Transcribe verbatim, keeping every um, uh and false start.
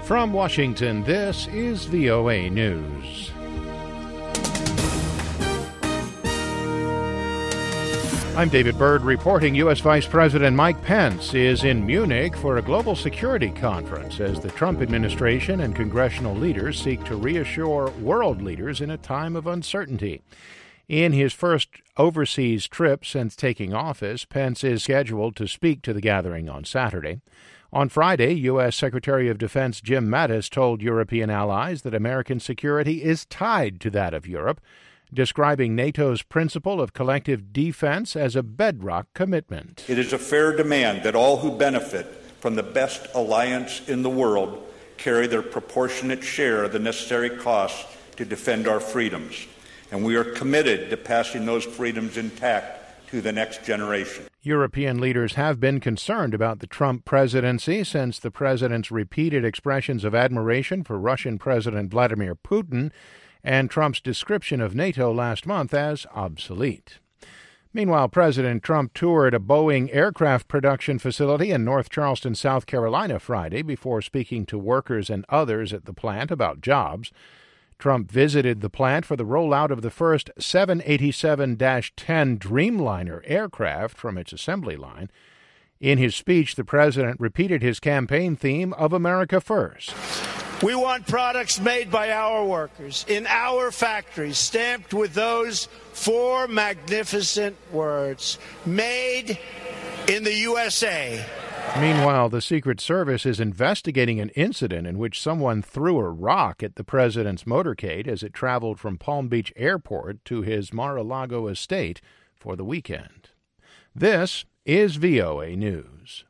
From Washington, this is V O A News. I'm David Byrd reporting U S. Vice President Mike Pence is in Munich for a global security conference as the Trump administration and congressional leaders seek to reassure world leaders in a time of uncertainty. In his first overseas trip since taking office, Pence is scheduled to speak to the gathering on Saturday. On Friday, U S. Secretary of Defense Jim Mattis told European allies that American security is tied to that of Europe, describing NATO's principle of collective defense as a bedrock commitment. It is a fair demand that all who benefit from the best alliance in the world carry their proportionate share of the necessary costs to defend our freedoms, and we are committed to passing those freedoms intact to the next generation. European leaders have been concerned about the Trump presidency since the president's repeated expressions of admiration for Russian President Vladimir Putin and Trump's description of NATO last month as obsolete. Meanwhile, President Trump toured a Boeing aircraft production facility in North Charleston, South Carolina, Friday before speaking to workers and others at the plant about jobs. Trump visited the plant for the rollout of the first seven eighty-seven dash ten Dreamliner aircraft from its assembly line. In his speech, the president repeated his campaign theme of America First. We want products made by our workers in our factories, stamped with those four magnificent words, made in the U S A. Meanwhile, the Secret Service is investigating an incident in which someone threw a rock at the president's motorcade as it traveled from Palm Beach Airport to his Mar-a-Lago estate for the weekend. This is V O A News.